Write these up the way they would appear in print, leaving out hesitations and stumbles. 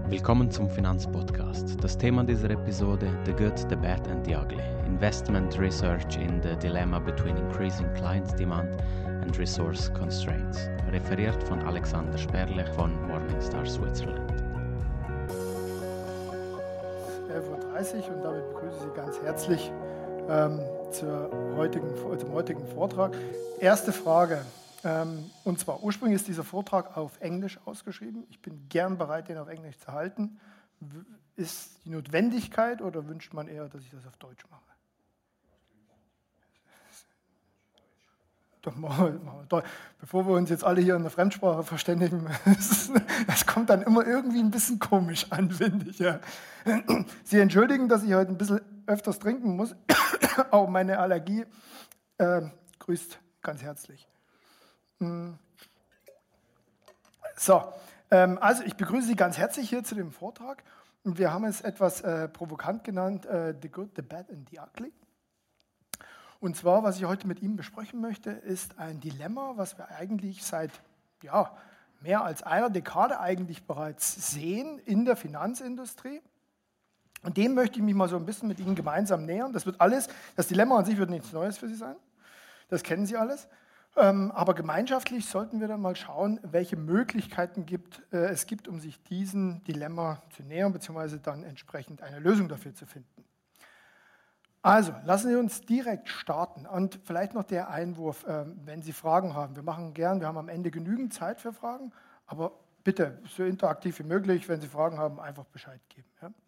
Willkommen zum Finanzpodcast. Das Thema dieser Episode: The Good, the Bad and the Ugly. Investment Research in the Dilemma between increasing client demand and resource constraints. Referiert von Alexander Sperlich von Morningstar Switzerland. 11:30 Uhr und damit begrüße ich Sie ganz herzlich zum heutigen Vortrag. Erste Frage. Und zwar, ursprünglich ist dieser Vortrag auf Englisch ausgeschrieben. Ich bin gern bereit, den auf Englisch zu halten. Ist die Notwendigkeit oder wünscht man eher, dass ich das auf Deutsch mache? Doch, machen wir. Bevor wir uns jetzt alle hier in der Fremdsprache verständigen, das kommt dann immer irgendwie ein bisschen komisch an, finde ich. Ja. Sie entschuldigen, dass ich heute ein bisschen öfters trinken muss, aber meine Allergie grüßt ganz herzlich. So, also ich begrüße Sie ganz herzlich hier zu dem Vortrag. Und wir haben es etwas provokant genannt, The Good, the Bad and the Ugly. Und zwar, was ich heute mit Ihnen besprechen möchte, ist ein Dilemma, was wir eigentlich seit mehr als einer Dekade eigentlich bereits sehen in der Finanzindustrie. Und dem möchte ich mich mal so ein bisschen mit Ihnen gemeinsam nähern. Das Dilemma an sich wird nichts Neues für Sie sein. Das kennen Sie alles. Aber gemeinschaftlich sollten wir dann mal schauen, welche Möglichkeiten es gibt, um sich diesem Dilemma zu nähern, beziehungsweise dann entsprechend eine Lösung dafür zu finden. Also, lassen Sie uns direkt starten. Und vielleicht noch der Einwurf, wenn Sie Fragen haben. Wir haben am Ende genügend Zeit für Fragen, aber bitte so interaktiv wie möglich, wenn Sie Fragen haben, einfach Bescheid geben.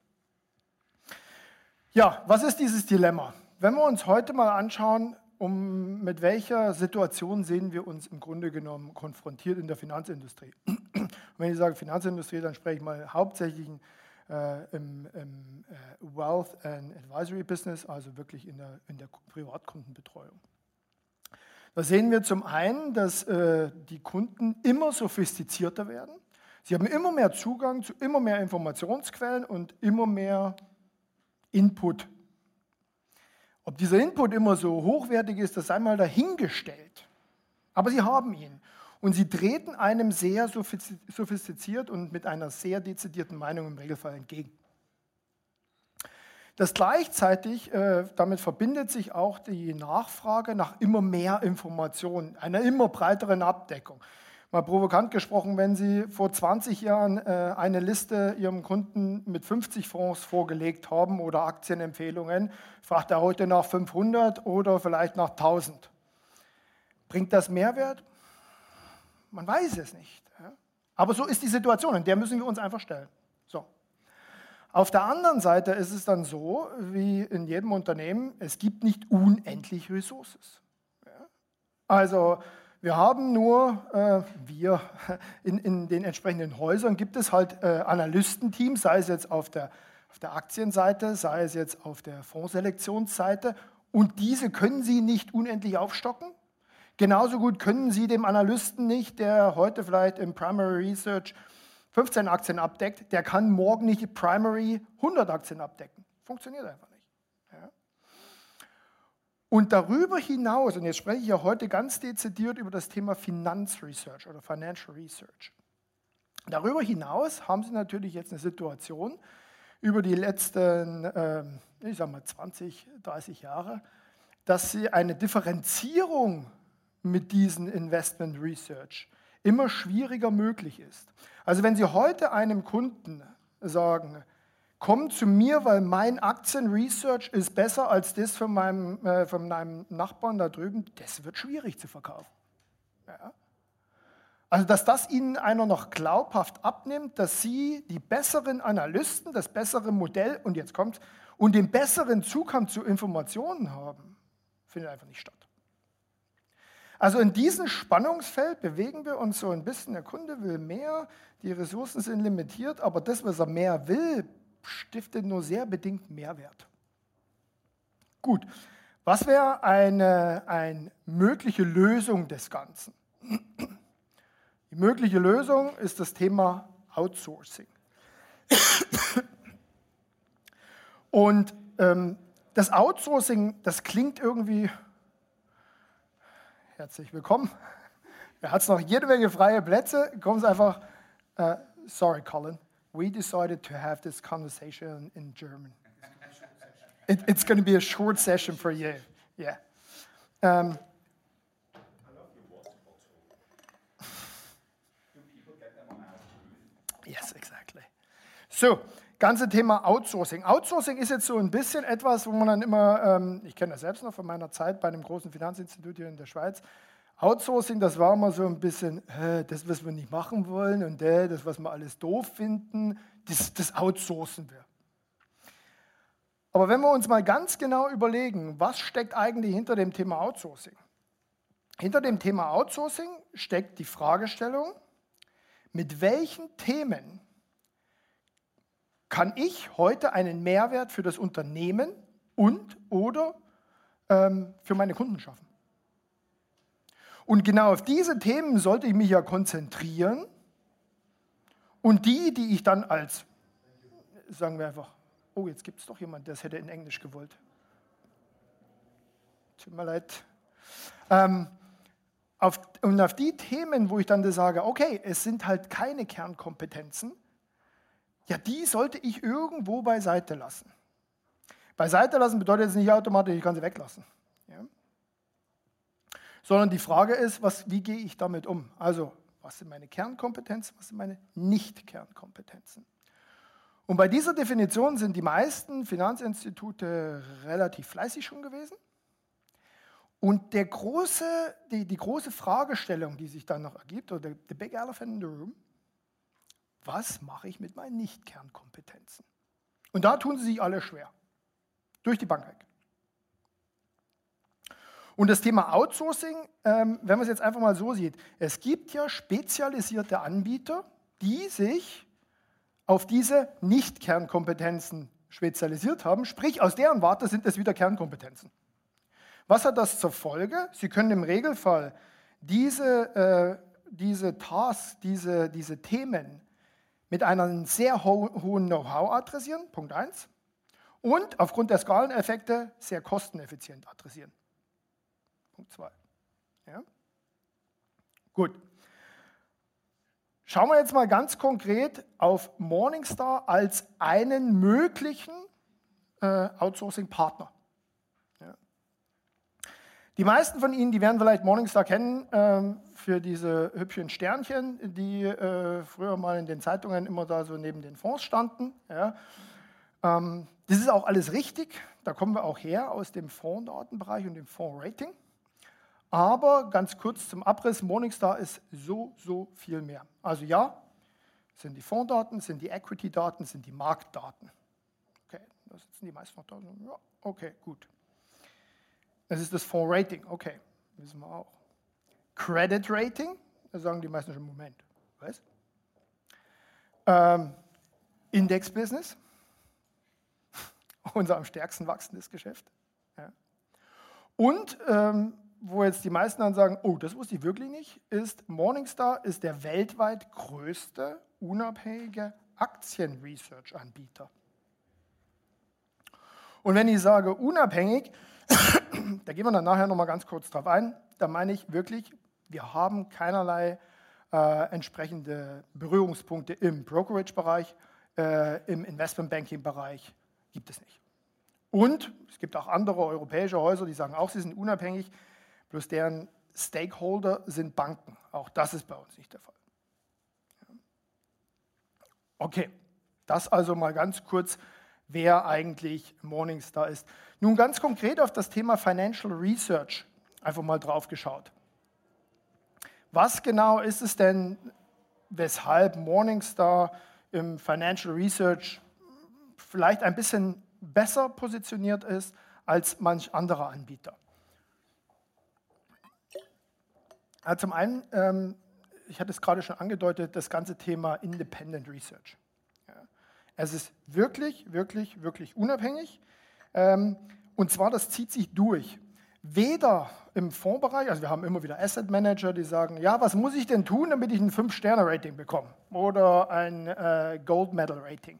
Ja, was ist dieses Dilemma? Wenn wir uns heute mal anschauen, mit welcher Situation sehen wir uns im Grunde genommen konfrontiert in der Finanzindustrie? Und wenn ich sage Finanzindustrie, dann spreche ich mal hauptsächlich im Wealth and Advisory Business, also wirklich in der Privatkundenbetreuung. Da sehen wir zum einen, dass die Kunden immer sophistizierter werden. Sie haben immer mehr Zugang zu immer mehr Informationsquellen und immer mehr Input. Ob dieser Input immer so hochwertig ist, das sei mal dahingestellt. Aber sie haben ihn. Und sie treten einem sehr sophistiziert und mit einer sehr dezidierten Meinung im Regelfall entgegen. Das gleichzeitig, damit verbindet sich auch die Nachfrage nach immer mehr Informationen, einer immer breiteren Abdeckung. Mal provokant gesprochen, wenn Sie vor 20 Jahren eine Liste Ihrem Kunden mit 50 Fonds vorgelegt haben oder Aktienempfehlungen, fragt er heute nach 500 oder vielleicht nach 1000. Bringt das Mehrwert? Man weiß es nicht. Aber so ist die Situation, in der müssen wir uns einfach stellen. So. Auf der anderen Seite ist es dann so, wie in jedem Unternehmen, es gibt nicht unendlich Ressourcen. Also wir haben nur, in den entsprechenden Häusern gibt es halt Analystenteams, sei es jetzt auf der Aktienseite, sei es jetzt auf der Fondsselektionsseite, und diese können Sie nicht unendlich aufstocken. Genauso gut können Sie dem Analysten nicht, der heute vielleicht im Primary Research 15 Aktien abdeckt, der kann morgen nicht Primary 100 Aktien abdecken. Funktioniert einfach nicht. Ja. Und darüber hinaus, und jetzt spreche ich ja heute ganz dezidiert über das Thema Finanzresearch oder Financial Research. Darüber hinaus haben Sie natürlich jetzt eine Situation über die letzten, 20, 30 Jahre, dass Sie eine Differenzierung mit diesen Investment Research immer schwieriger möglich ist. Also wenn Sie heute einem Kunden sagen, komm zu mir, weil mein Aktienresearch ist besser als das von meinem Nachbarn da drüben, das wird schwierig zu verkaufen. Ja? Also dass das Ihnen einer noch glaubhaft abnimmt, dass Sie die besseren Analysten, das bessere Modell und jetzt kommt's, und den besseren Zugang zu Informationen haben, findet einfach nicht statt. Also in diesem Spannungsfeld bewegen wir uns so ein bisschen. Der Kunde will mehr, die Ressourcen sind limitiert, aber das, was er mehr will, stiftet nur sehr bedingt Mehrwert. Gut, was wäre eine mögliche Lösung des Ganzen? Die mögliche Lösung ist das Thema Outsourcing. Und das Outsourcing, das klingt irgendwie... Herzlich willkommen. Er hat noch jede Menge freie Plätze. Kommen Sie einfach, sorry Colin, we decided to have this conversation in German. It's going to be a short session for you. Yeah. I love your water bottle. Do people get them on our booth? Yes, exactly. So, ganze Thema Outsourcing. Outsourcing ist jetzt so ein bisschen etwas, wo man dann immer, ich kenne das selbst noch von meiner Zeit bei einem großen Finanzinstitut hier in der Schweiz. Outsourcing, das war immer so ein bisschen, das, was wir nicht machen wollen und das, was wir alles doof finden, das outsourcen wir. Aber wenn wir uns mal ganz genau überlegen, was steckt eigentlich hinter dem Thema Outsourcing? Hinter dem Thema Outsourcing steckt die Fragestellung, mit welchen Themen kann ich heute einen Mehrwert für das Unternehmen oder für meine Kunden schaffen? Und genau auf diese Themen sollte ich mich ja konzentrieren und die ich dann als, sagen wir einfach, oh, jetzt gibt es doch jemanden, der es hätte in Englisch gewollt. Tut mir leid. Und auf die Themen, wo ich dann sage, okay, es sind halt keine Kernkompetenzen, ja, die sollte ich irgendwo beiseite lassen. Beiseite lassen bedeutet jetzt nicht automatisch, ich kann sie weglassen. Ja? Sondern die Frage ist, wie gehe ich damit um? Also, was sind meine Kernkompetenzen, was sind meine Nicht-Kernkompetenzen? Und bei dieser Definition sind die meisten Finanzinstitute relativ fleißig schon gewesen. Und die große Fragestellung, die sich dann noch ergibt, oder the big elephant in the room, was mache ich mit meinen Nicht-Kernkompetenzen? Und da tun sie sich alle schwer. Durch die Bank weg. Und das Thema Outsourcing, wenn man es jetzt einfach mal so sieht, es gibt ja spezialisierte Anbieter, die sich auf diese Nicht-Kernkompetenzen spezialisiert haben, sprich aus deren Warte sind es wieder Kernkompetenzen. Was hat das zur Folge? Sie können im Regelfall diese Tasks, diese Themen mit einem sehr hohen Know-how adressieren, Punkt 1, und aufgrund der Skaleneffekte sehr kosteneffizient adressieren, Punkt 2. Ja? Gut. Schauen wir jetzt mal ganz konkret auf Morningstar als einen möglichen Outsourcing-Partner. Ja. Die meisten von Ihnen, die werden vielleicht Morningstar kennen für diese hübschen Sternchen, die früher mal in den Zeitungen immer da so neben den Fonds standen. Ja. Das ist auch alles richtig, da kommen wir auch her aus dem Fondsdatenbereich und dem Fondsrating. Aber ganz kurz zum Abriss, Morningstar ist so viel mehr. Also ja, sind die Fondsdaten, sind die Equity-Daten, sind die Marktdaten. Okay, da sitzen die meisten noch da. Ja, okay, gut. Das ist das Fondsrating, okay, wissen wir auch. Credit Rating, da sagen die meisten schon, Moment, was? Index-Business, unser am stärksten wachsendes Geschäft. Ja. Und wo jetzt die meisten dann sagen, oh, das wusste ich wirklich nicht, ist Morningstar ist der weltweit größte unabhängige Aktien-Research-Anbieter. Und wenn ich sage unabhängig, da gehen wir dann nachher nochmal ganz kurz drauf ein, da meine ich wirklich, wir haben keinerlei entsprechende Berührungspunkte im Brokerage-Bereich, im Investment-Banking-Bereich, gibt es nicht. Und es gibt auch andere europäische Häuser, die sagen auch, sie sind unabhängig, bloß deren Stakeholder sind Banken. Auch das ist bei uns nicht der Fall. Okay, das also mal ganz kurz, wer eigentlich Morningstar ist. Nun ganz konkret auf das Thema Financial Research einfach mal drauf geschaut. Was genau ist es denn, weshalb Morningstar im Financial Research vielleicht ein bisschen besser positioniert ist als manch anderer Anbieter? Ja, zum einen, ich hatte es gerade schon angedeutet, das ganze Thema Independent Research. Ja, es ist wirklich unabhängig. Und zwar, das zieht sich durch. Weder im Fondsbereich, also wir haben immer wieder Asset Manager, die sagen, ja, was muss ich denn tun, damit ich ein 5-Sterne-Rating bekomme oder ein Gold-Medal-Rating.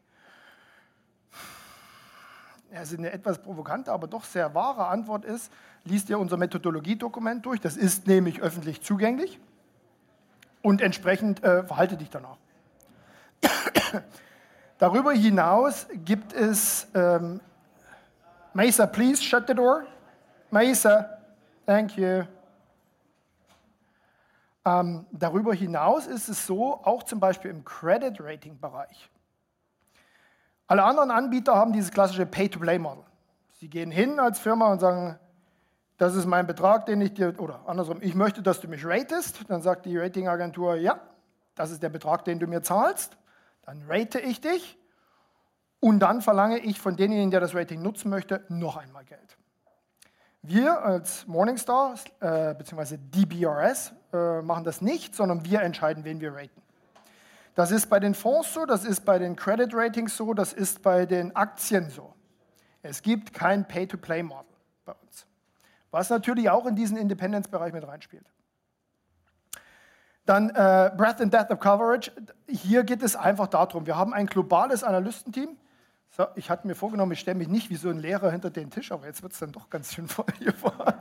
Also eine etwas provokante, aber doch sehr wahre Antwort ist, liest ihr unser Methodologiedokument durch, das ist nämlich öffentlich zugänglich und entsprechend verhalte dich danach. Darüber hinaus gibt es, Mesa, please shut the door. Mesa, thank you. Darüber hinaus ist es so, auch zum Beispiel im Credit-Rating-Bereich. Alle anderen Anbieter haben dieses klassische Pay-to-Play-Model. Sie gehen hin als Firma und sagen, das ist mein Betrag, den ich dir, oder andersrum, ich möchte, dass du mich ratest. Dann sagt die Ratingagentur, ja, das ist der Betrag, den du mir zahlst. Dann rate ich dich und dann verlange ich von demjenigen, der das Rating nutzen möchte, noch einmal Geld. Wir als Morningstar bzw. DBRS machen das nicht, sondern wir entscheiden, wen wir raten. Das ist bei den Fonds so, das ist bei den Credit Ratings so, das ist bei den Aktien so. Es gibt kein Pay-to-Play-Model bei uns, was natürlich auch in diesen Independence-Bereich mit reinspielt. Dann Breadth and Depth of Coverage. Hier geht es einfach darum, wir haben ein globales Analystenteam. So, ich hatte mir vorgenommen, ich stelle mich nicht wie so ein Lehrer hinter den Tisch, aber jetzt wird es dann doch ganz schön voll hier vorne.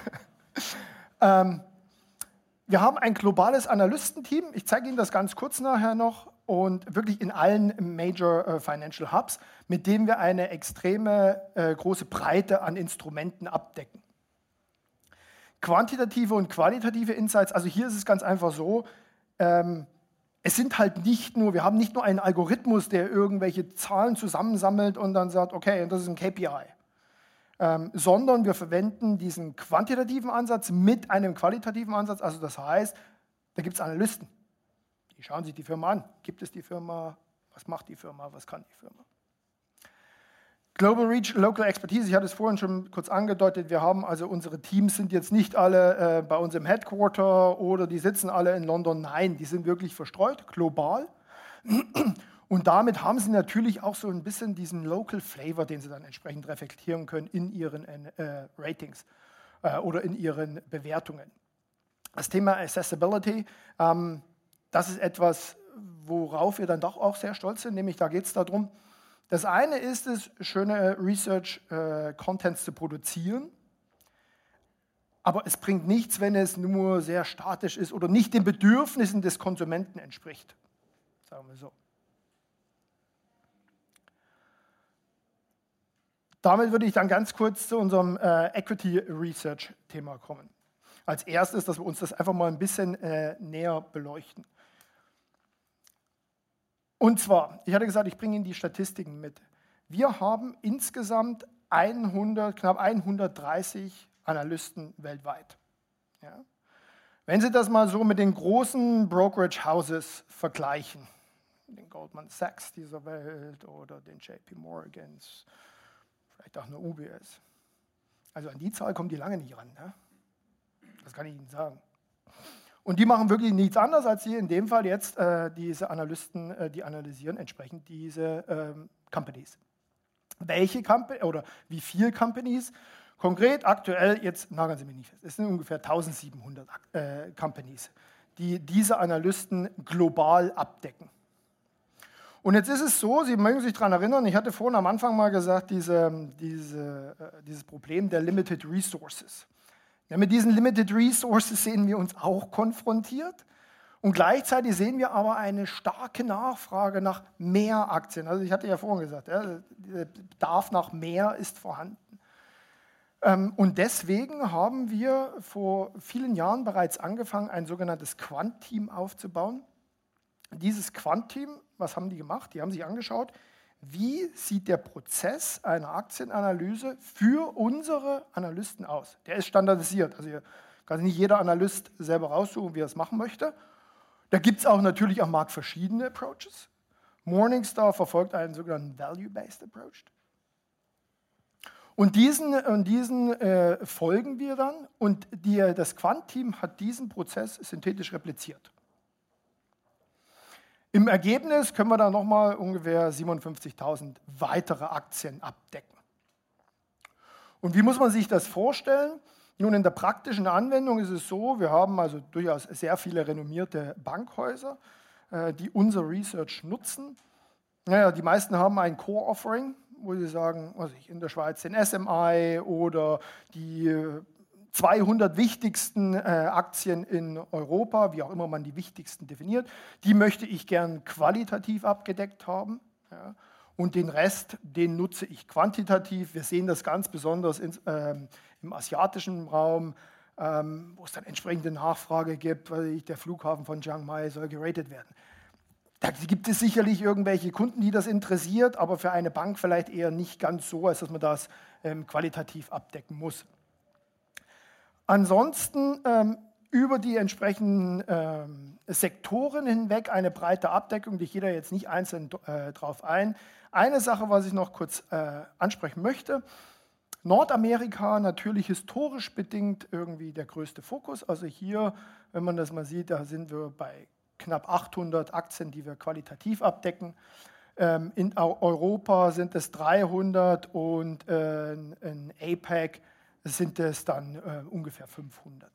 Wir haben ein globales Analystenteam. Ich zeige Ihnen das ganz kurz nachher noch und wirklich in allen Major Financial Hubs, mit dem wir eine extreme große Breite an Instrumenten abdecken. Quantitative und qualitative Insights, also hier ist es ganz einfach so, es sind halt nicht nur, wir haben nicht nur einen Algorithmus, der irgendwelche Zahlen zusammensammelt und dann sagt, okay, das ist ein KPI, sondern wir verwenden diesen quantitativen Ansatz mit einem qualitativen Ansatz, also das heißt, da gibt es Analysten, die schauen sich die Firma an, gibt es die Firma, was macht die Firma, was kann die Firma. Global Reach, Local Expertise, ich hatte es vorhin schon kurz angedeutet, wir haben also unsere Teams sind jetzt nicht alle bei uns im Headquarter oder die sitzen alle in London, nein, die sind wirklich verstreut, global und damit haben sie natürlich auch so ein bisschen diesen Local Flavor, den sie dann entsprechend reflektieren können in ihren Ratings oder in ihren Bewertungen. Das Thema Accessibility, das ist etwas, worauf wir dann doch auch sehr stolz sind, nämlich da geht es darum, das eine ist es, schöne Research-Contents zu produzieren, aber es bringt nichts, wenn es nur sehr statisch ist oder nicht den Bedürfnissen des Konsumenten entspricht, sagen wir so. Damit würde ich dann ganz kurz zu unserem Equity Research-Thema kommen. Als erstes, dass wir uns das einfach mal ein bisschen näher beleuchten. Und zwar, ich hatte gesagt, ich bringe Ihnen die Statistiken mit. Wir haben insgesamt knapp 130 Analysten weltweit. Ja? Wenn Sie das mal so mit den großen Brokerage Houses vergleichen, den Goldman Sachs dieser Welt oder den JP Morgans, vielleicht auch eine UBS, also an die Zahl kommen die lange nicht ran. Ne? Das kann ich Ihnen sagen. Und die machen wirklich nichts anderes, als hier in dem Fall jetzt diese Analysten, die analysieren entsprechend diese Companies. Welche Companies oder wie viele Companies? Konkret aktuell, jetzt nageln Sie mich nicht fest, es sind ungefähr 1700 Companies, die diese Analysten global abdecken. Und jetzt ist es so, Sie mögen sich daran erinnern, ich hatte vorhin am Anfang mal gesagt, dieses Problem der Limited Resources. Ja, mit diesen Limited Resources sehen wir uns auch konfrontiert und gleichzeitig sehen wir aber eine starke Nachfrage nach mehr Aktien. Also ich hatte ja vorhin gesagt, ja, der Bedarf nach mehr ist vorhanden. Und deswegen haben wir vor vielen Jahren bereits angefangen, ein sogenanntes Quant-Team aufzubauen. Dieses Quant-Team, was haben die gemacht? Die haben sich angeschaut, wie sieht der Prozess einer Aktienanalyse für unsere Analysten aus? Der ist standardisiert. Also hier kann sich nicht jeder Analyst selber raussuchen, wie er es machen möchte. Da gibt es auch natürlich am Markt verschiedene Approaches. Morningstar verfolgt einen sogenannten Value-Based Approach. Und diesen folgen wir dann und das Quant-Team hat diesen Prozess synthetisch repliziert. Im Ergebnis können wir dann nochmal ungefähr 57.000 weitere Aktien abdecken. Und wie muss man sich das vorstellen? Nun, in der praktischen Anwendung ist es so, wir haben also durchaus sehr viele renommierte Bankhäuser, die unser Research nutzen. Naja, die meisten haben ein Core-Offering, wo sie sagen, in der Schweiz den SMI oder die 200 wichtigsten Aktien in Europa, wie auch immer man die wichtigsten definiert, die möchte ich gern qualitativ abgedeckt haben. Ja. Und den Rest, den nutze ich quantitativ. Wir sehen das ganz besonders im asiatischen Raum, wo es dann entsprechende Nachfrage gibt, weil der Flughafen von Chiang Mai soll geratet werden. Da gibt es sicherlich irgendwelche Kunden, die das interessiert, aber für eine Bank vielleicht eher nicht ganz so, als dass man das qualitativ abdecken muss. Ansonsten über die entsprechenden Sektoren hinweg eine breite Abdeckung, die ich jeder jetzt nicht einzeln drauf ein. Eine Sache, was ich noch kurz ansprechen möchte: Nordamerika natürlich historisch bedingt irgendwie der größte Fokus. Also hier, wenn man das mal sieht, da sind wir bei knapp 800 Aktien, die wir qualitativ abdecken. In Europa sind es 300 und in APAC sind es dann ungefähr 500.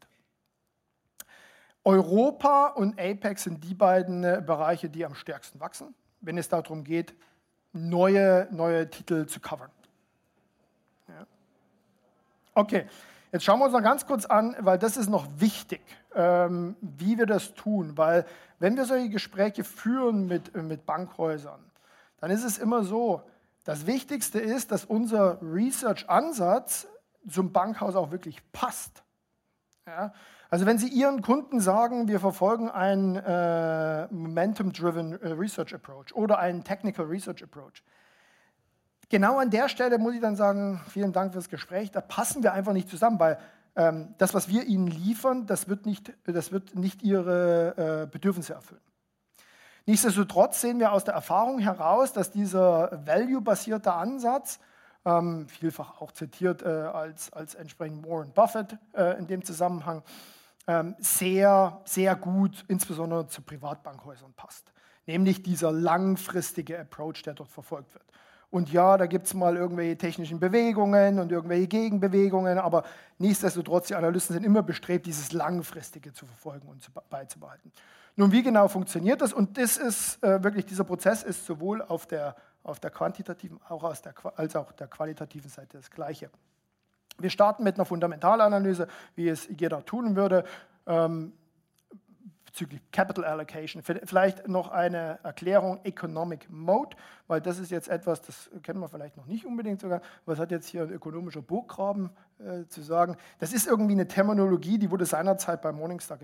Europa und APAC sind die beiden Bereiche, die am stärksten wachsen, wenn es darum geht, neue Titel zu covern. Ja. Okay, jetzt schauen wir uns noch ganz kurz an, weil das ist noch wichtig, wie wir das tun. Weil wenn wir solche Gespräche führen mit Bankhäusern, dann ist es immer so, das Wichtigste ist, dass unser Research-Ansatz zum Bankhaus auch wirklich passt. Ja? Also wenn Sie Ihren Kunden sagen, wir verfolgen einen Momentum-Driven Research Approach oder einen Technical Research Approach, genau an der Stelle muss ich dann sagen, vielen Dank fürs Gespräch, da passen wir einfach nicht zusammen, weil das, was wir Ihnen liefern, das wird nicht Ihre Bedürfnisse erfüllen. Nichtsdestotrotz sehen wir aus der Erfahrung heraus, dass dieser value-basierte Ansatz, vielfach auch zitiert als entsprechend Warren Buffett in dem Zusammenhang, sehr, sehr gut insbesondere zu Privatbankhäusern passt. Nämlich dieser langfristige Approach, der dort verfolgt wird. Und ja, da gibt es mal irgendwelche technischen Bewegungen und irgendwelche Gegenbewegungen, aber nichtsdestotrotz, die Analysten sind immer bestrebt, dieses Langfristige zu verfolgen und beizubehalten. Nun, wie genau funktioniert das? Und das ist wirklich, dieser Prozess ist sowohl auf der quantitativen als auch der qualitativen Seite das Gleiche. Wir starten mit einer Fundamentalanalyse, wie es jeder tun würde, bezüglich Capital Allocation. Vielleicht noch eine Erklärung, Economic Mode, weil das ist jetzt etwas, das kennen wir vielleicht noch nicht unbedingt sogar, aber es hat jetzt hier ein ökonomischer Burggraben zu sagen. Das ist irgendwie eine Terminologie, die wurde seinerzeit bei Morningstar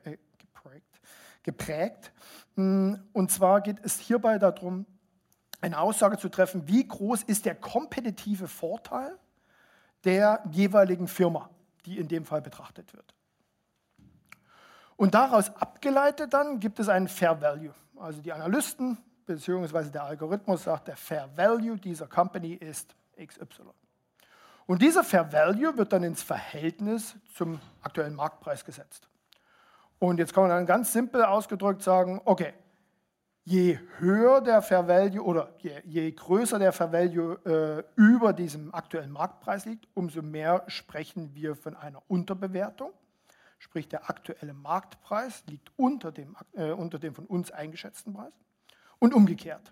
geprägt. Und zwar geht es hierbei darum, eine Aussage zu treffen, wie groß ist der kompetitive Vorteil der jeweiligen Firma, die in dem Fall betrachtet wird. Und daraus abgeleitet dann gibt es einen Fair Value. Also die Analysten bzw. der Algorithmus sagt, der Fair Value dieser Company ist XY. Und dieser Fair Value wird dann ins Verhältnis zum aktuellen Marktpreis gesetzt. Und jetzt kann man dann ganz simpel ausgedrückt sagen, okay, je höher der Fair Value oder je größer der Fair Value über diesem aktuellen Marktpreis liegt, umso mehr sprechen wir von einer Unterbewertung. Sprich, der aktuelle Marktpreis liegt unter dem von uns eingeschätzten Preis. Und umgekehrt.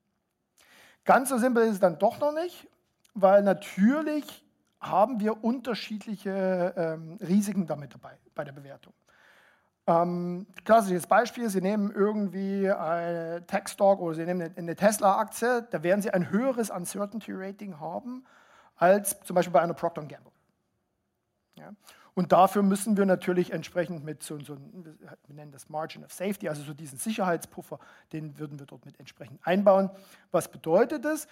Ganz so simpel ist es dann doch noch nicht, weil natürlich haben wir unterschiedliche Risiken damit dabei bei der Bewertung. Klassisches Beispiel, Sie nehmen irgendwie eine Tech-Stock oder Sie nehmen eine Tesla-Aktie, da werden Sie ein höheres Uncertainty-Rating haben als zum Beispiel bei einer Procter & Gamble. Ja? Und dafür müssen wir natürlich entsprechend mit wir nennen das Margin of Safety, also so diesen Sicherheitspuffer, den würden wir dort mit entsprechend einbauen. Was bedeutet das?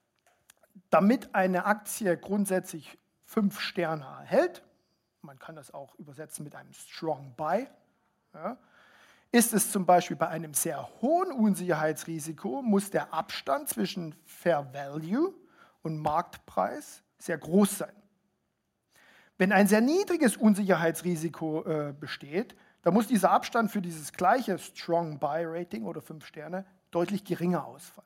Damit eine Aktie grundsätzlich 5 Sterne erhält, man kann das auch übersetzen mit einem Strong Buy, ja, ist es zum Beispiel bei einem sehr hohen Unsicherheitsrisiko, muss der Abstand zwischen Fair Value und Marktpreis sehr groß sein. Wenn ein sehr niedriges Unsicherheitsrisiko besteht, dann muss dieser Abstand für dieses gleiche Strong Buy Rating oder 5 Sterne deutlich geringer ausfallen.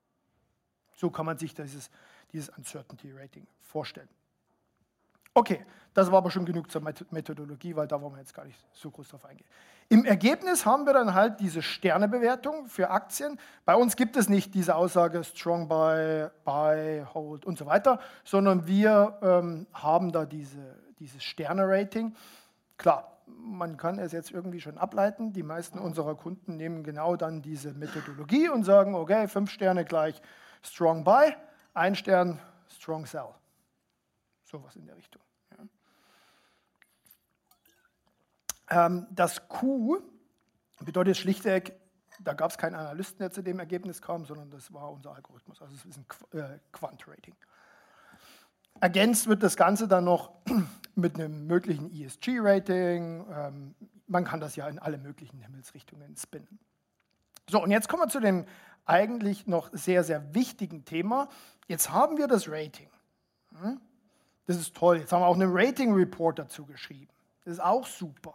So kann man sich dieses Uncertainty Rating vorstellen. Okay, das war aber schon genug zur Methodologie, weil da wollen wir jetzt gar nicht so groß drauf eingehen. Im Ergebnis haben wir dann halt diese Sternebewertung für Aktien. Bei uns gibt es nicht diese Aussage Strong Buy, Buy, Hold und so weiter, sondern wir haben da dieses Sterne-Rating. Klar, man kann es jetzt irgendwie schon ableiten. Die meisten unserer Kunden nehmen genau dann diese Methodologie und sagen, okay, 5 Sterne gleich Strong Buy, 1 Stern, Strong Sell. Sowas in der Richtung. Ja. Das Q bedeutet schlichtweg, da gab es keinen Analysten, der zu dem Ergebnis kam, sondern das war unser Algorithmus. Also es ist ein Quant-Rating. Ergänzt wird das Ganze dann noch mit einem möglichen ESG-Rating. Man kann das ja in alle möglichen Himmelsrichtungen spinnen. So, und jetzt kommen wir zu dem eigentlich noch sehr, sehr wichtigen Thema. Jetzt haben wir das Rating. Das ist toll. Jetzt haben wir auch einen Rating-Report dazu geschrieben. Das ist auch super.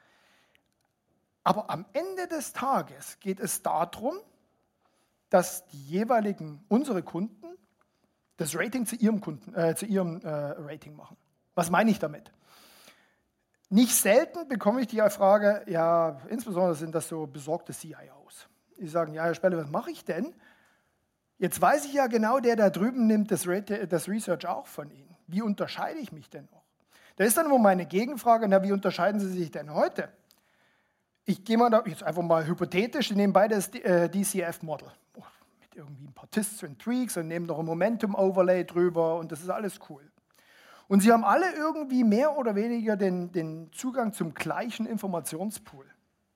Aber am Ende des Tages geht es darum, dass die jeweiligen, unsere Kunden, das Rating zu ihrem Rating machen. Was meine ich damit? Nicht selten bekomme ich die Frage, ja, insbesondere sind das so besorgte CIOs. Die sagen, ja, Herr Spelle, was mache ich denn? Jetzt weiß ich ja genau, der da drüben nimmt das Research auch von Ihnen. Wie unterscheide ich mich denn noch? Da ist dann immer meine Gegenfrage, na, wie unterscheiden Sie sich denn heute? Ich gehe mal da jetzt einfach mal hypothetisch, ich nehme beide das DCF-Model. Mit irgendwie ein paar Twists und Tweaks und nehmen noch ein Momentum-Overlay drüber und das ist alles cool. Und sie haben alle irgendwie mehr oder weniger den Zugang zum gleichen Informationspool.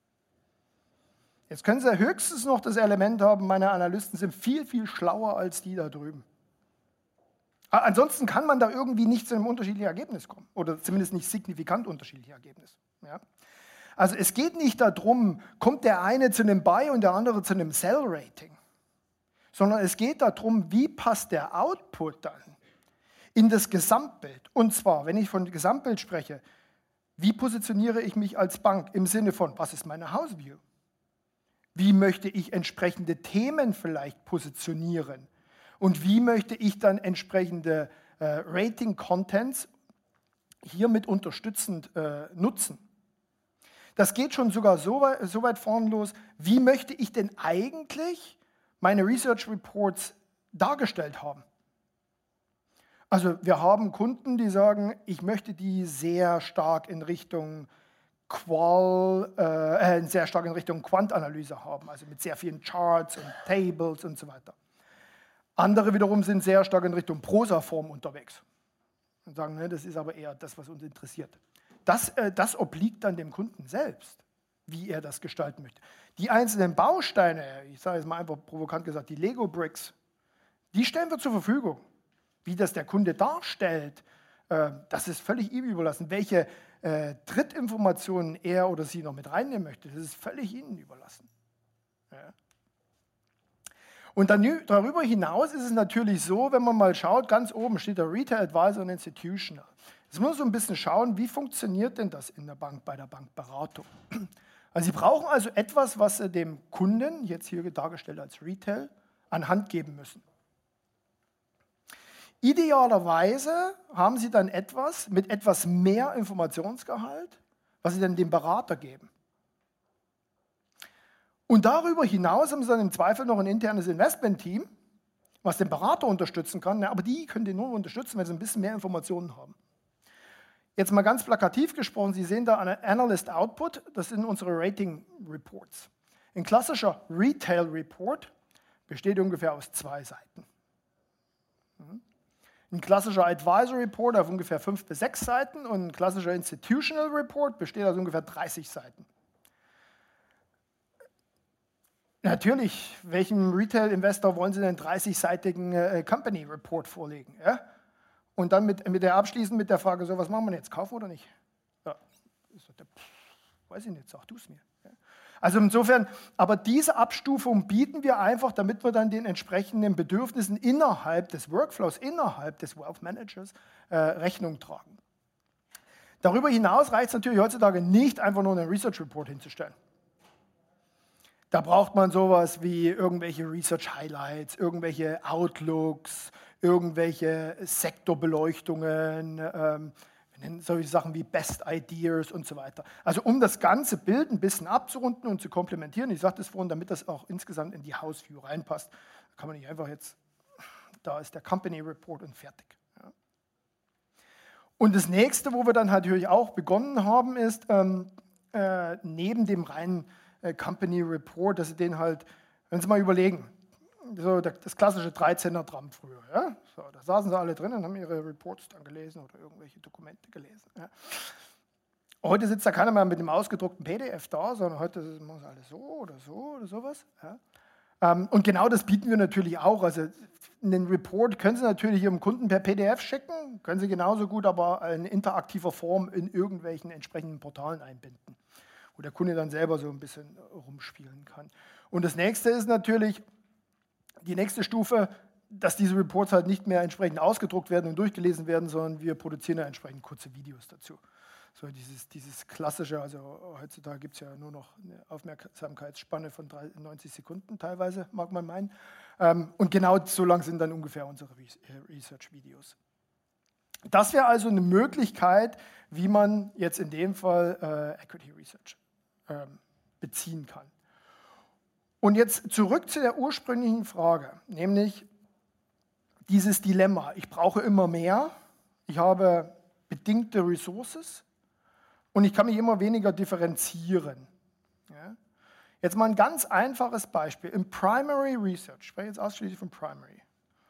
Jetzt können Sie höchstens noch das Element haben, meine Analysten sind viel, viel schlauer als die da drüben. Ansonsten kann man da irgendwie nicht zu einem unterschiedlichen Ergebnis kommen oder zumindest nicht signifikant unterschiedlichen Ergebnis. Ja? Also es geht nicht darum, kommt der eine zu einem Buy und der andere zu einem Sell-Rating, sondern es geht darum, wie passt der Output dann in das Gesamtbild. Und zwar, wenn ich von Gesamtbild spreche, wie positioniere ich mich als Bank im Sinne von, was ist meine House View? Wie möchte ich entsprechende Themen vielleicht positionieren? Und wie möchte ich dann entsprechende Rating-Contents hiermit unterstützend nutzen? Das geht schon sogar so weit vorn los, wie möchte ich denn eigentlich meine Research Reports dargestellt haben? Also wir haben Kunden, die sagen, ich möchte die sehr stark in Richtung Quant-Analyse haben, also mit sehr vielen Charts und Tables und so weiter. Andere wiederum sind sehr stark in Richtung Prosa-Form unterwegs und sagen, ne, das ist aber eher das, was uns interessiert. Das obliegt dann dem Kunden selbst, wie er das gestalten möchte. Die einzelnen Bausteine, ich sage jetzt mal einfach provokant gesagt, die Lego-Bricks, die stellen wir zur Verfügung. Wie das der Kunde darstellt, das ist völlig ihm überlassen. Welche Drittinformationen er oder sie noch mit reinnehmen möchte, das ist völlig ihnen überlassen. Ja. Und dann, darüber hinaus ist es natürlich so, wenn man mal schaut, ganz oben steht der Retail, Advisor und Institutional. Jetzt muss man so ein bisschen schauen, wie funktioniert denn das in der Bank, bei der Bankberatung. Also Sie brauchen also etwas, was Sie dem Kunden, jetzt hier dargestellt als Retail, an Hand geben müssen. Idealerweise haben Sie dann etwas mit etwas mehr Informationsgehalt, was Sie dann dem Berater geben. Und darüber hinaus haben Sie dann im Zweifel noch ein internes Investment-Team, was den Berater unterstützen kann, aber die können den nur unterstützen, wenn sie ein bisschen mehr Informationen haben. Jetzt mal ganz plakativ gesprochen, Sie sehen da einen Analyst Output, das sind unsere Rating Reports. Ein klassischer Retail Report besteht ungefähr aus 2 Seiten. Ein klassischer Advisor Report auf ungefähr 5 bis 6 Seiten und ein klassischer Institutional Report besteht aus ungefähr 30 Seiten. Natürlich, welchem Retail-Investor wollen Sie einen 30-seitigen Company Report vorlegen? Ja? Und dann abschließend mit der Frage, so, was machen wir jetzt, kaufen oder nicht? Ja, weiß ich nicht, sag du es mir. Ja? Also insofern, aber diese Abstufung bieten wir einfach, damit wir dann den entsprechenden Bedürfnissen innerhalb des Workflows, innerhalb des Wealth Managers Rechnung tragen. Darüber hinaus reicht es natürlich heutzutage nicht, einfach nur einen Research Report hinzustellen. Da braucht man sowas wie irgendwelche Research Highlights, irgendwelche Outlooks, irgendwelche Sektorbeleuchtungen, solche Sachen wie Best Ideas und so weiter. Also um das ganze Bild ein bisschen abzurunden und zu komplementieren, ich sagte es vorhin, damit das auch insgesamt in die House View reinpasst, kann man nicht einfach jetzt, da ist der Company Report und fertig. Ja. Und das nächste, wo wir dann natürlich auch begonnen haben, ist neben dem reinen Company Report, dass Sie den halt, wenn Sie mal überlegen, so das klassische 13er-Tram früher. Ja? So, da saßen sie alle drin und haben ihre Reports dann gelesen oder irgendwelche Dokumente gelesen. Ja? Heute sitzt da keiner mehr mit dem ausgedruckten PDF da, sondern heute machen sie alles so oder sowas. Ja? Und genau das bieten wir natürlich auch. Also einen Report können Sie natürlich Ihrem Kunden per PDF schicken, können Sie genauso gut aber in interaktiver Form in irgendwelchen entsprechenden Portalen einbinden, wo der Kunde dann selber so ein bisschen rumspielen kann. Und das nächste ist natürlich, die nächste Stufe, dass diese Reports halt nicht mehr entsprechend ausgedruckt werden und durchgelesen werden, sondern wir produzieren da entsprechend kurze Videos dazu. So dieses klassische, also heutzutage gibt es ja nur noch eine Aufmerksamkeitsspanne von 90 Sekunden teilweise, mag man meinen. Und genau so lang sind dann ungefähr unsere Research-Videos. Das wäre also eine Möglichkeit, wie man jetzt in dem Fall Equity Research beziehen kann. Und jetzt zurück zu der ursprünglichen Frage, nämlich dieses Dilemma. Ich brauche immer mehr, ich habe bedingte Ressources und ich kann mich immer weniger differenzieren. Ja? Jetzt mal ein ganz einfaches Beispiel. Im Primary Research, ich spreche jetzt ausschließlich von Primary.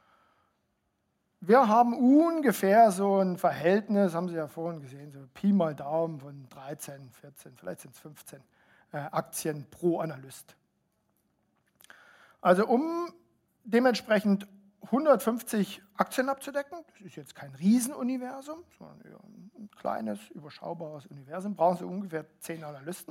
Wir haben ungefähr so ein Verhältnis, haben Sie ja vorhin gesehen, so Pi mal Daumen von 13, 14, vielleicht sind es 15 Aktien pro Analyst. Also um dementsprechend 150 Aktien abzudecken, das ist jetzt kein Riesenuniversum, sondern eher ein kleines, überschaubares Universum, brauchen Sie ungefähr 10 Analysten.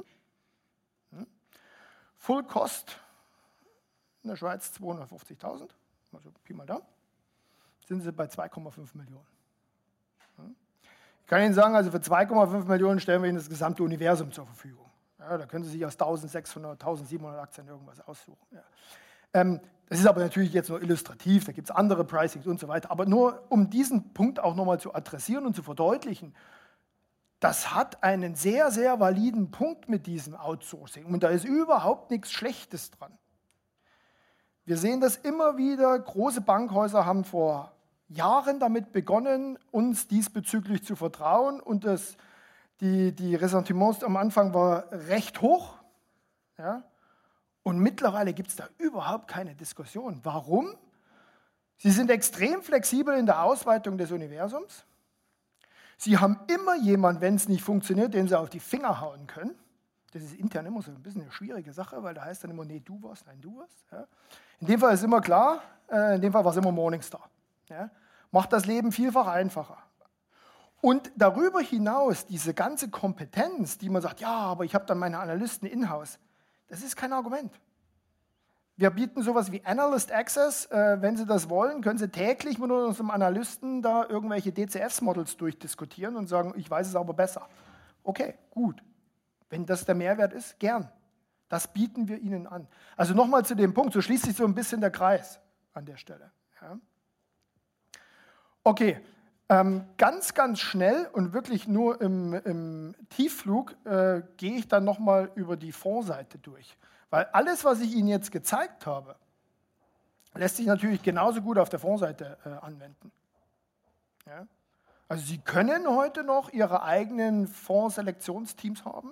Full Cost in der Schweiz 250.000, also Pi mal Daumen, sind Sie bei 2,5 Millionen. Ich kann Ihnen sagen, also für 2,5 Millionen stellen wir Ihnen das gesamte Universum zur Verfügung. Ja, da können Sie sich aus 1.600, 1.700 Aktien irgendwas aussuchen. Ja. Das ist aber natürlich jetzt nur illustrativ, da gibt es andere Pricings und so weiter. Aber nur um diesen Punkt auch nochmal zu adressieren und zu verdeutlichen, das hat einen sehr, sehr validen Punkt mit diesem Outsourcing. Und da ist überhaupt nichts Schlechtes dran. Wir sehen das immer wieder, große Bankhäuser haben vor Jahren damit begonnen, uns diesbezüglich zu vertrauen. Und die Ressentiments am Anfang war recht hoch. Ja? Und mittlerweile gibt es da überhaupt keine Diskussion. Warum? Sie sind extrem flexibel in der Ausweitung des Universums. Sie haben immer jemanden, wenn es nicht funktioniert, den sie auf die Finger hauen können. Das ist intern immer so ein bisschen eine schwierige Sache, weil da heißt dann immer, nee, du warst, nein, du warst. Ja. In dem Fall ist immer klar, in dem Fall war es immer Morningstar. Ja. Macht das Leben vielfach einfacher. Und darüber hinaus, diese ganze Kompetenz, die man sagt, ja, aber ich habe dann meine Analysten in-house, das ist kein Argument. Wir bieten sowas wie Analyst Access. Wenn Sie das wollen, können Sie täglich mit unserem Analysten da irgendwelche DCFs-Models durchdiskutieren und sagen, ich weiß es aber besser. Okay, gut. Wenn das der Mehrwert ist, gern. Das bieten wir Ihnen an. Also nochmal zu dem Punkt, so schließt sich so ein bisschen der Kreis an der Stelle. Ja. Okay, ganz, ganz schnell und wirklich nur im Tiefflug gehe ich dann nochmal über die Fondsseite durch. Weil alles, was ich Ihnen jetzt gezeigt habe, lässt sich natürlich genauso gut auf der Fondsseite anwenden. Ja? Also Sie können heute noch Ihre eigenen Fondsselektionsteams haben,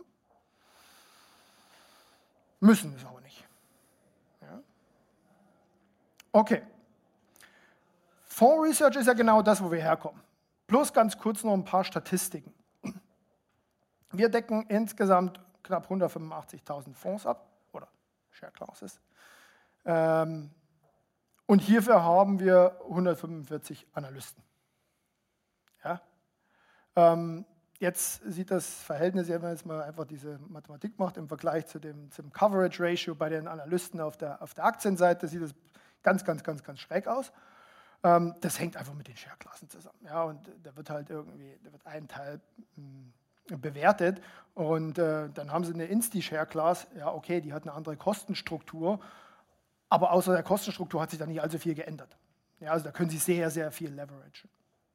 müssen es aber nicht. Ja? Okay. Fonds-Research ist ja genau das, wo wir herkommen. Plus ganz kurz noch ein paar Statistiken. Wir decken insgesamt knapp 185.000 Fonds ab, oder Share Classes. Und hierfür haben wir 145 Analysten. Ja? Jetzt sieht das Verhältnis, wenn man jetzt mal einfach diese Mathematik macht, im Vergleich zum Coverage Ratio bei den Analysten auf der Aktienseite, sieht das ganz, ganz, ganz, ganz schräg aus. Das hängt einfach mit den Share-Klassen zusammen. Ja, und da wird halt irgendwie, da wird ein Teil bewertet und dann haben Sie eine Insti-Share-Class, ja okay, die hat eine andere Kostenstruktur, aber außer der Kostenstruktur hat sich da nicht allzu viel geändert. Ja, also da können Sie sehr, sehr viel leveragen.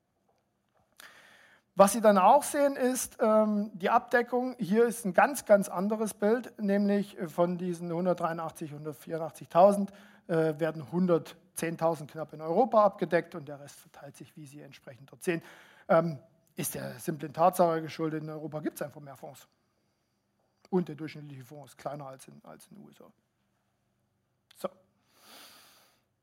Was Sie dann auch sehen, ist die Abdeckung. Hier ist ein ganz, ganz anderes Bild, nämlich von diesen 183.000, 184.000 werden 110.000 knapp in Europa abgedeckt und der Rest verteilt sich, wie Sie entsprechend dort sehen. Ist der simplen Tatsache geschuldet, in Europa gibt es einfach mehr Fonds. Und der durchschnittliche Fonds ist kleiner als in den USA. So.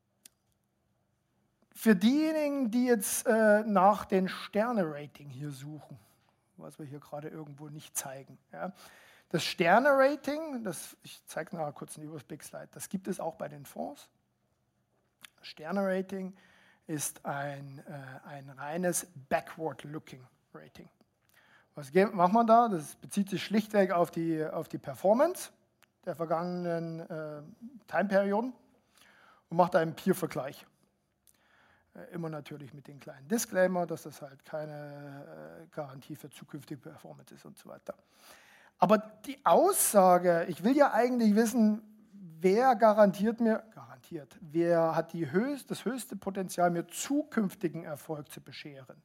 Für diejenigen, die jetzt nach den Sterne-Rating hier suchen, was wir hier gerade irgendwo nicht zeigen. Ja. Das Sterne-Rating, ich zeige nachher kurz einen Überblick-Slide, das gibt es auch bei den Fonds. Das Sterne-Rating ist ein reines Backward-Looking-Rating. Was macht man da? Das bezieht sich schlichtweg auf die Performance der vergangenen Timeperioden und macht einen Peer-Vergleich. Immer natürlich mit dem kleinen Disclaimer, dass das halt keine Garantie für zukünftige Performance ist und so weiter. Aber die Aussage, ich will ja eigentlich wissen, wer wer hat das höchste Potenzial, mir zukünftigen Erfolg zu bescheren.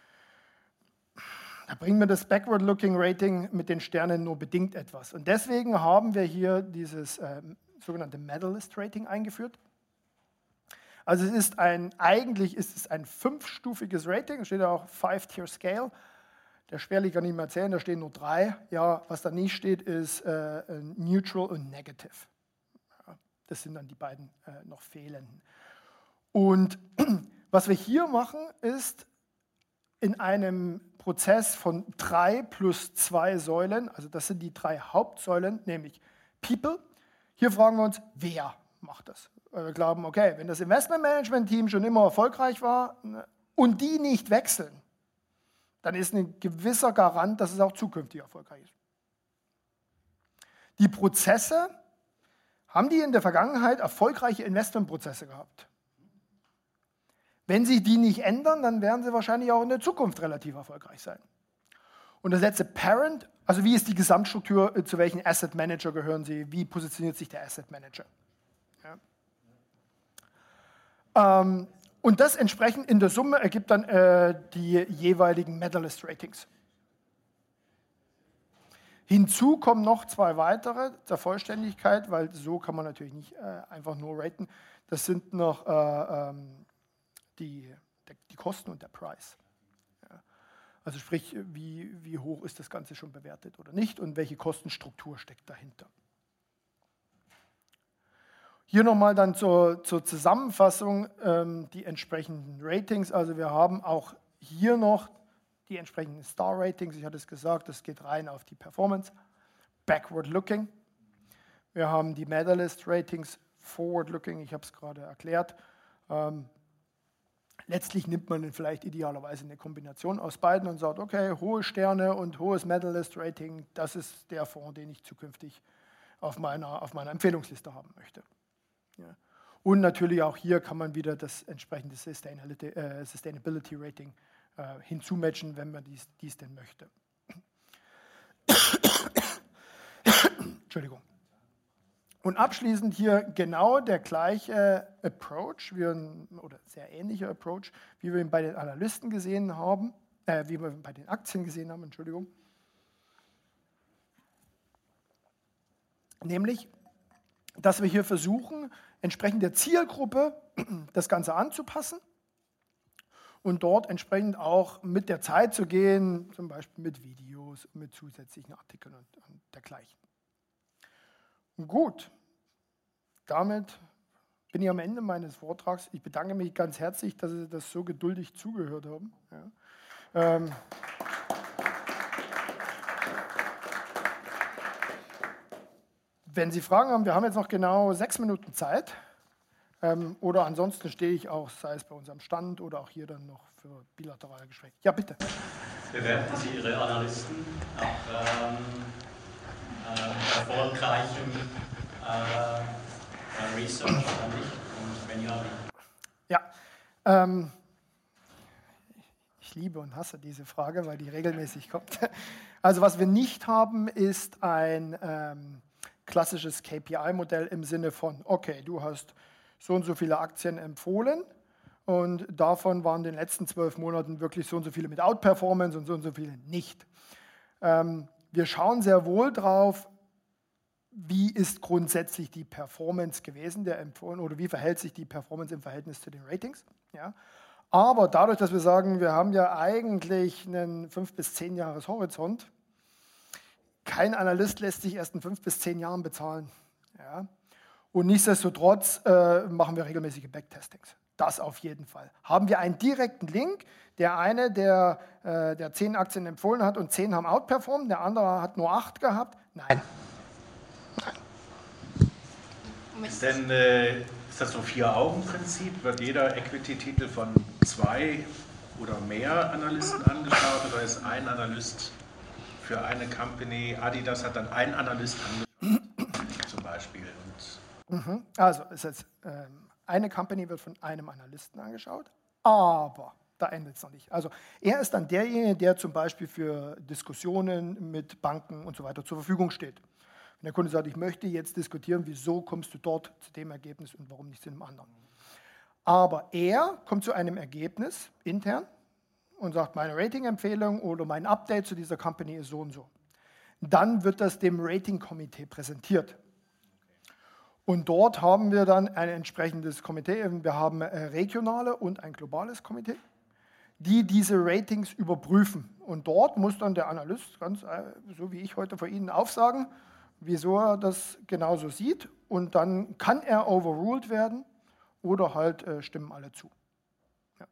Da bringt mir das Backward-Looking-Rating mit den Sternen nur bedingt etwas. Und deswegen haben wir hier dieses sogenannte Medalist-Rating eingeführt. Also eigentlich ist es ein 5-stufiges Rating, da steht auch 5-Tier-Scale. Der Schwerlich kann ich nicht mehr erzählen, da stehen nur 3. Ja, was da nicht steht, ist Neutral und Negative. Ja, das sind dann die beiden noch fehlenden. Und was wir hier machen, ist in einem Prozess von 3 plus 2 Säulen, also das sind die 3 Hauptsäulen, nämlich People. Hier fragen wir uns, wer macht das? Weil wir glauben, okay, wenn das Investmentmanagement-Team schon immer erfolgreich war und die nicht wechseln, dann ist ein gewisser Garant, dass es auch zukünftig erfolgreich ist. Die Prozesse, haben die in der Vergangenheit erfolgreiche Investmentprozesse gehabt? Wenn sich die nicht ändern, dann werden sie wahrscheinlich auch in der Zukunft relativ erfolgreich sein. Und das letzte Parent, also wie ist die Gesamtstruktur, zu welchen Asset Manager gehören sie, wie positioniert sich der Asset Manager? Ja. Und das entsprechend in der Summe ergibt dann die jeweiligen Medalist-Ratings. Hinzu kommen noch 2 weitere zur Vollständigkeit, weil so kann man natürlich nicht einfach nur raten. Das sind noch die Kosten und der Preis. Ja. Also sprich, wie hoch ist das Ganze schon bewertet oder nicht und welche Kostenstruktur steckt dahinter. Hier nochmal dann zur Zusammenfassung die entsprechenden Ratings. Also wir haben auch hier noch die entsprechenden Star-Ratings. Ich hatte es gesagt, das geht rein auf die Performance. Backward-Looking. Wir haben die Medalist-Ratings, Forward-Looking, ich habe es gerade erklärt. Letztlich nimmt man dann vielleicht idealerweise eine Kombination aus beiden und sagt, okay, hohe Sterne und hohes Medalist-Rating, das ist der Fonds, den ich zukünftig auf meiner Empfehlungsliste haben möchte. Ja. Und natürlich auch hier kann man wieder das entsprechende Sustainability Rating hinzumatchen, wenn man dies denn möchte. Entschuldigung. Und abschließend hier genau der gleiche Approach, oder sehr ähnlicher Approach, wie wir ihn bei den Analysten gesehen haben, wie wir ihn bei den Aktien gesehen haben, Entschuldigung. Nämlich, dass wir hier versuchen, entsprechend der Zielgruppe das Ganze anzupassen und dort entsprechend auch mit der Zeit zu gehen, zum Beispiel mit Videos, mit zusätzlichen Artikeln und dergleichen. Gut, damit bin ich am Ende meines Vortrags. Ich bedanke mich ganz herzlich, dass Sie das so geduldig zugehört haben. Ja. Wenn Sie Fragen haben, wir haben jetzt noch genau 6 Minuten Zeit. Oder ansonsten stehe ich auch, sei es bei uns am Stand oder auch hier dann noch für bilaterale Gespräche. Ja, bitte. Bewerten Sie Ihre Analysten nach erfolgreichem Research oder nicht? Und wenn ja, wie? Ja, ich liebe und hasse diese Frage, weil die regelmäßig kommt. Also was wir nicht haben, ist ein klassisches KPI-Modell im Sinne von, okay, du hast so und so viele Aktien empfohlen und davon waren in den letzten 12 Monaten wirklich so und so viele mit Outperformance und so viele nicht. Wir schauen sehr wohl drauf, wie ist grundsätzlich die Performance gewesen, der empfohlen, oder wie verhält sich die Performance im Verhältnis zu den Ratings. Ja. Aber dadurch, dass wir sagen, wir haben ja eigentlich einen 5 bis 10 Jahres Horizont, kein Analyst lässt sich erst in 5 bis 10 Jahren bezahlen. Ja. Und nichtsdestotrotz machen wir regelmäßige Backtestings. das auf jeden Fall. Haben wir einen direkten Link, der eine, der 10 Aktien empfohlen hat und 10 haben outperformt, der andere hat nur 8 gehabt? Nein. Ist das so ein Vier-Augen-Prinzip? Wird jeder Equity-Titel von 2 oder mehr Analysten angeschaut oder ist ein Analyst für eine Company? Adidas hat dann einen Analyst angeschaut, zum Beispiel. Also eine Company wird von einem Analysten angeschaut, aber da endet es noch nicht. Also er ist dann derjenige, der zum Beispiel für Diskussionen mit Banken und so weiter zur Verfügung steht. Wenn der Kunde sagt, ich möchte jetzt diskutieren, wieso kommst du dort zu dem Ergebnis und warum nicht zu einem anderen. Aber er kommt zu einem Ergebnis intern und sagt, meine Rating-Empfehlung oder mein Update zu dieser Company ist so und so. Dann wird das dem Rating-Komitee präsentiert. Und dort haben wir dann ein entsprechendes Komitee. Wir haben regionale und ein globales Komitee, die diese Ratings überprüfen. Und dort muss dann der Analyst, ganz so wie ich heute vor Ihnen, aufsagen, wieso er das genauso sieht. Und dann kann er overruled werden oder halt stimmen alle zu. Ja.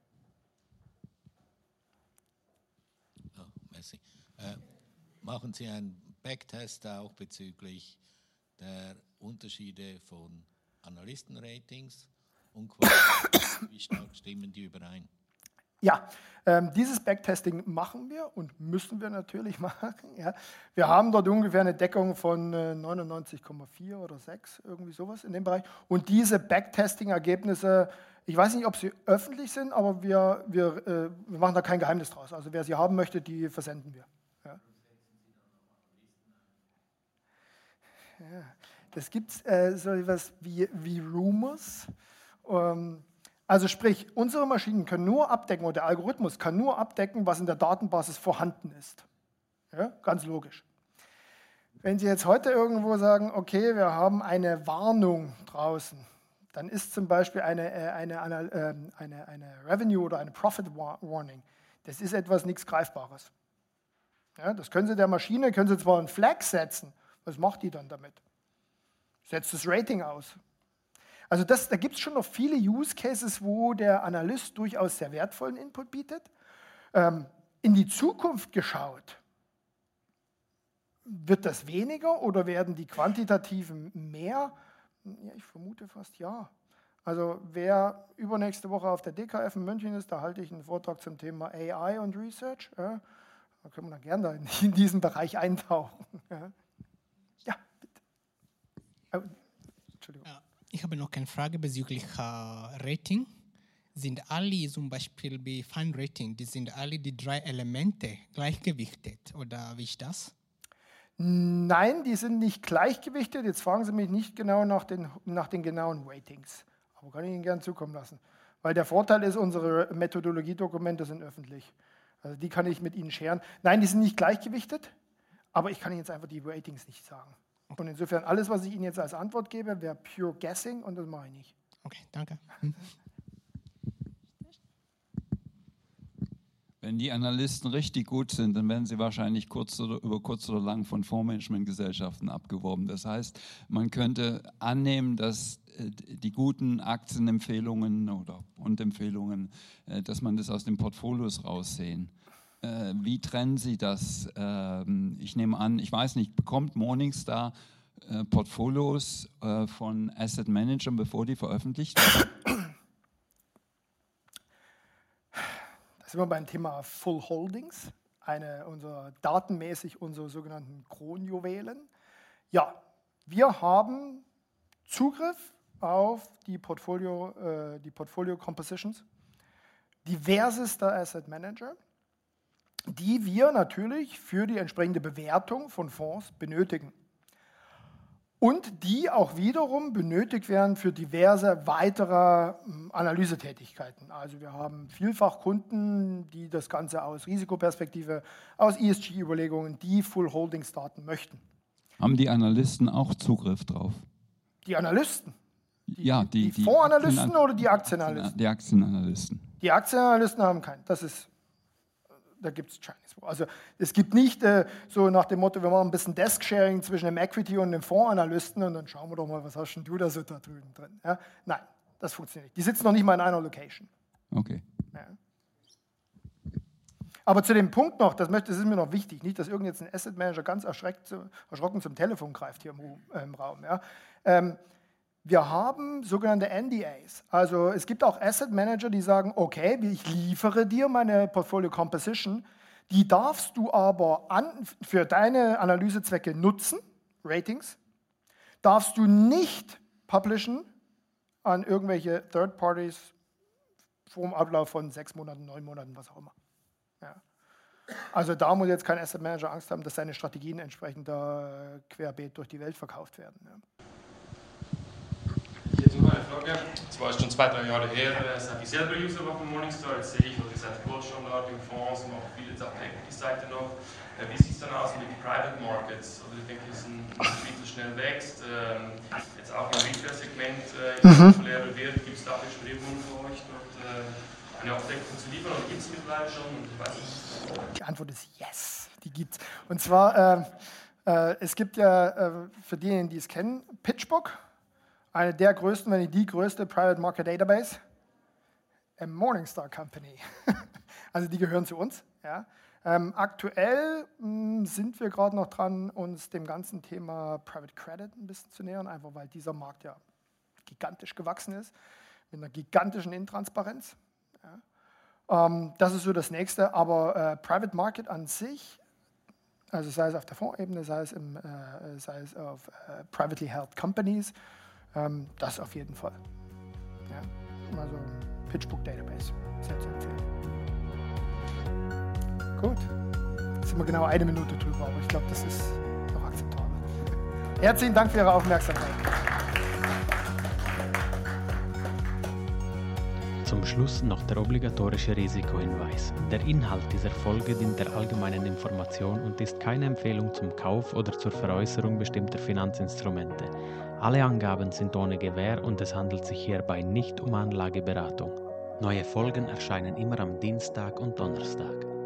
Oh, merci. Machen Sie einen Backtest auch bezüglich der Unterschiede von Analystenratings und wie stark stimmen die überein? Ja, dieses Backtesting machen wir und müssen wir natürlich machen. Ja. Wir haben dort ungefähr eine Deckung von 99,4 oder 6, irgendwie sowas in dem Bereich. Und diese Backtesting-Ergebnisse, ich weiß nicht, ob sie öffentlich sind, aber wir machen da kein Geheimnis draus. Also wer sie haben möchte, die versenden wir. Ja. Ja. Das gibt so etwas wie Rumors. Also sprich, unsere Maschinen können nur abdecken, oder der Algorithmus kann nur abdecken, was in der Datenbasis vorhanden ist. Ja, ganz logisch. Wenn Sie jetzt heute irgendwo sagen, okay, wir haben eine Warnung draußen, dann ist zum Beispiel eine Revenue oder eine Profit Warning, das ist etwas nichts Greifbares. Ja, das können Sie der Maschine, können Sie zwar einen Flag setzen, was macht die dann damit? Setzt das Rating aus. Also da gibt es schon noch viele Use Cases, wo der Analyst durchaus sehr wertvollen Input bietet. In die Zukunft geschaut, wird das weniger oder werden die quantitativen mehr? Ja, ich vermute fast ja. Also wer übernächste Woche auf der DKF in München ist, da halte ich einen Vortrag zum Thema AI und Research. Da können wir dann gerne in diesen Bereich eintauchen. Ja, bitte. Oh, Entschuldigung. Ich habe noch eine Frage bezüglich Rating. Sind alle zum Beispiel bei Fund Rating, die sind alle die 3 Elemente gleichgewichtet oder wie ist das? Nein, die sind nicht gleichgewichtet. Jetzt fragen Sie mich nicht genau nach den genauen Ratings. Aber kann ich Ihnen gerne zukommen lassen. Weil der Vorteil ist, unsere Methodologiedokumente sind öffentlich. Also die kann ich mit Ihnen scheren. Nein, die sind nicht gleichgewichtet, aber ich kann Ihnen jetzt einfach die Ratings nicht sagen. Und insofern, alles, was ich Ihnen jetzt als Antwort gebe, wäre pure guessing und das mache ich nicht. Okay, danke. Wenn die Analysten richtig gut sind, dann werden sie wahrscheinlich über kurz oder lang von Fondsmanagementgesellschaften abgeworben. Das heißt, man könnte annehmen, dass die guten Aktienempfehlungen oder Bondempfehlungen, dass man das aus den Portfolios raussehen. Wie trennen Sie das? Ich nehme an, ich weiß nicht, bekommt Morningstar Portfolios von Asset Managern, bevor die veröffentlicht werden? Da sind wir beim Thema Full Holdings, datenmäßig unsere sogenannten Kronjuwelen. Ja, wir haben Zugriff auf die Portfolio Compositions diversester Asset Manager, die wir natürlich für die entsprechende Bewertung von Fonds benötigen. Und die auch wiederum benötigt werden für diverse weitere Analysetätigkeiten. Also wir haben vielfach Kunden, die das Ganze aus Risikoperspektive, aus ESG-Überlegungen, die Full-Holdings-Daten möchten. Haben die Analysten auch Zugriff drauf? Die Analysten? Die die Fondsanalysten oder die Aktienanalysten? Die Aktienanalysten. Die Aktienanalysten haben keinen. Da gibt es Chinese. Also es gibt nicht so nach dem Motto, wir machen ein bisschen Desk-Sharing zwischen dem Equity und dem Fondsanalysten und dann schauen wir doch mal, was hast denn du da so da drüben drin. Ja? Nein, Das funktioniert nicht. Die sitzen noch nicht mal in einer Location. Okay. Ja. Aber zu dem Punkt noch, das ist mir noch wichtig, nicht, dass irgend jetzt ein Asset Manager ganz erschrocken zum Telefon greift hier im Raum. Ja. Wir haben sogenannte NDAs. Also es gibt auch Asset Manager, die sagen, okay, ich liefere dir meine Portfolio Composition, die darfst du aber für deine Analysezwecke nutzen, Ratings, darfst du nicht publishen an irgendwelche Third Parties vor dem Ablauf von 6 Monaten, 9 Monaten, was auch immer. Ja. Also da muss jetzt kein Asset Manager Angst haben, dass seine Strategien entsprechend da querbeet durch die Welt verkauft werden. Ja. Jetzt noch eine Frage. Es war schon 2-3 Jahre her, seit ich selber User war von Morningstar. Jetzt sehe ich, ihr seid Goldstandard im Fonds, macht viel jetzt auf der Equity-Seite noch. Wie sieht es dann aus mit den Private Markets? Also ich denke, das ist ein Gebiet, das schnell wächst. Jetzt auch im Retail-Segment populärer wird. Gibt es da Bestrebungen für euch, dort eine Abdeckung zu liefern? Oder gibt es mittlerweile schon? Ich weiß nicht. Die Antwort ist yes, die gibt's. Und zwar, es gibt ja, für diejenigen, die es kennen, PitchBook. Eine der größten, wenn nicht die größte Private Market Database, a Morningstar Company. Also die gehören zu uns. Ja. Aktuell sind wir gerade noch dran, uns dem ganzen Thema Private Credit ein bisschen zu nähern, einfach weil dieser Markt ja gigantisch gewachsen ist, mit einer gigantischen Intransparenz. Ja. Das ist so das Nächste, aber Private Market an sich, also sei es auf der Fondsebene, sei es auf privately held companies, das auf jeden Fall. Ja. Also PitchBook Database, sehr zu empfehlen. Gut, jetzt sind wir genau 1 Minute drüber, aber ich glaube, das ist noch akzeptabel. Herzlichen Dank für Ihre Aufmerksamkeit. Zum Schluss noch der obligatorische Risikohinweis. Der Inhalt dieser Folge dient der allgemeinen Information und ist keine Empfehlung zum Kauf oder zur Veräußerung bestimmter Finanzinstrumente. Alle Angaben sind ohne Gewähr und es handelt sich hierbei nicht um Anlageberatung. Neue Folgen erscheinen immer am Dienstag und Donnerstag.